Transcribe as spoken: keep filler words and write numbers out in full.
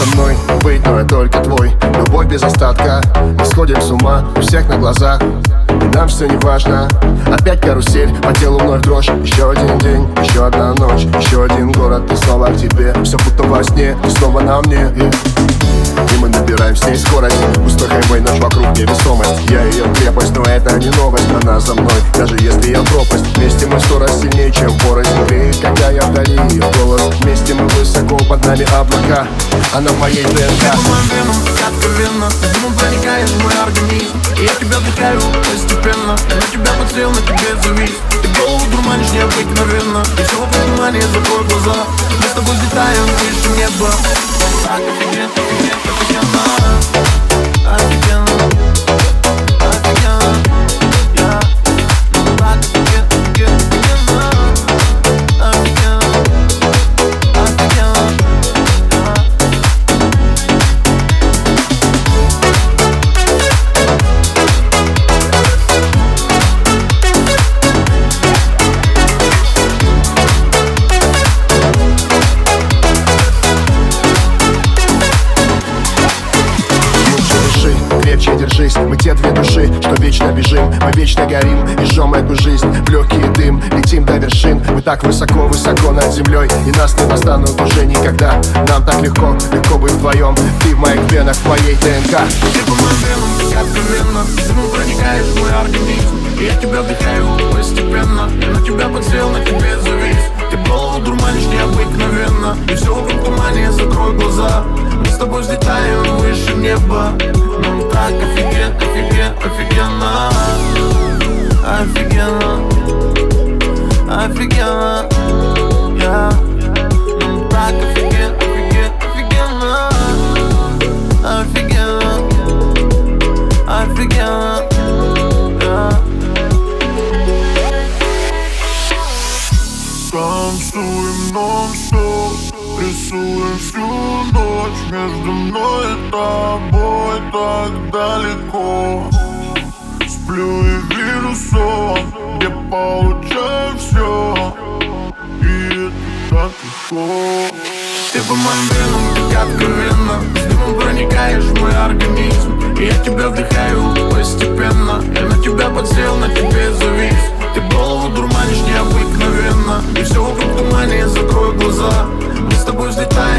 мной быть, но я только твой. Любовь без остатка, мы сходим с ума у всех на глазах, и нам все не важно. Опять карусель, по телу вновь дрожь. Еще один день, еще одна ночь, еще один город, и снова к тебе. Все будто во сне, и снова на мне, yeah. И мы набираем с ней скорость. Пустой хайвей, ночь вокруг невесомость. Я ее крепость, но это не новость. Она за мной, даже если я пропасть. Вместе мы сто раз сильнее, чем порознь. Греет, когда я вдали ее голос. Вместе мы высоко, под нами облака. Она в моей ДНК. Ты по моим венам, как откровенно. Ты дымом проникаешь в мой организм, и я тебя вдыхаю постепенно. Я на тебя подсел, на тебе завис. Ты голову дурманишь необыкновенно, и все вокруг внимания, закрой глаза. Мы с тобой взлетаем выше неба. Так офигенно, офигенно, офигенно, офигенно, офигенно, yeah. Так офигенно, офигенно, офигенно, офигенно, Крепче держись, мы те две души, что вечно бежим. Мы вечно горим и жжем эту жизнь в легкий дым, летим до вершин. Мы так высоко-высоко над землей, и нас не достанут уже никогда. Нам так легко, легко быть вдвоем. Ты в моих венах, в твоей ДНК. Ты по моим венам, как откровенно. Ты дымом проникаешь в мой организм, и я тебя вдыхаю постепенно. Я на тебя подсел, на тебе завис. Ты голову дурманишь необыкновенно, и все вокруг тумане, закрой глаза. Мы с тобой взлетаем выше неба. Нам так офигенно, офигенно, офигенно, офигенно, офигенно, yeah. Нам так офигенно, офигенно, офигенно, офигенно, офигенно, yeah. Танцуем нон-стоп, рисуем всю ночь. Между мной и тобой так далеко. Сплю и вижу сон, где получаю все, и это так легко. Ты по моим венам, как откровенно. С дымом проникаешь в мой организм, и я тебя вдыхаю постепенно. Я на тебя подсел, на тебе завис. Ты голову дурманишь необыкновенно, и все вокруг тумане, закрой глаза. Мы с тобой взлетаем